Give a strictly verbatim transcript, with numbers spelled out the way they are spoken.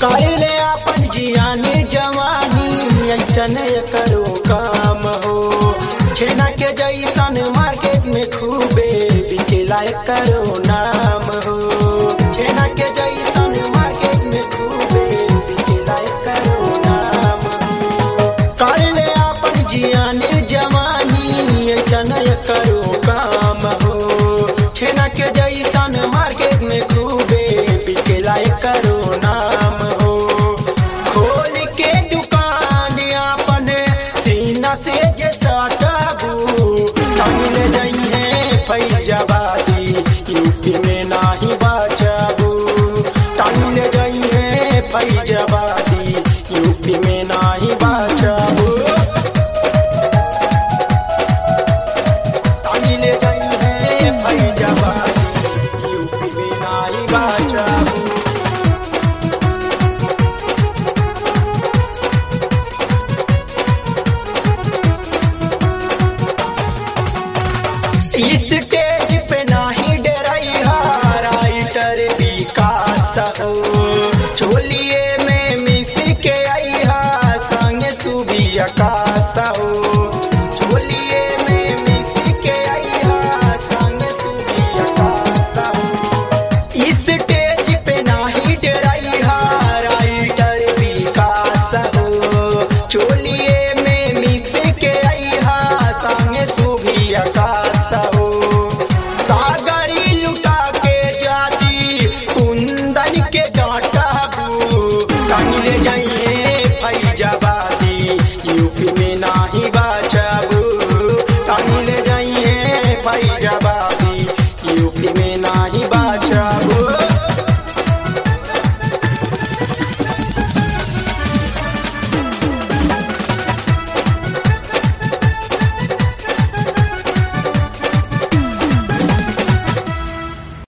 काले अपन जियानी जवानी ऐसन करो काम हो। छेना के जैसन मार्केट में खूबे बिकेला करो नाम हो। छेना के जैसन मार्केट में खूबे बिकेला करो नाम हो। काले अपन जियानी जवानी ऐसन करो काम हो। छेना के जैसन मार्केट में खूबे बिकेला करो नाम हो। खोल के दुकान अपन सीना से जे सटाबू तमिल जइहे फैजाबादी यूपी में नाही बचाबू। तमिल जइहे फैजाबादी यूपी में नाही बचाबू। तमिल जइहे फैजाबादी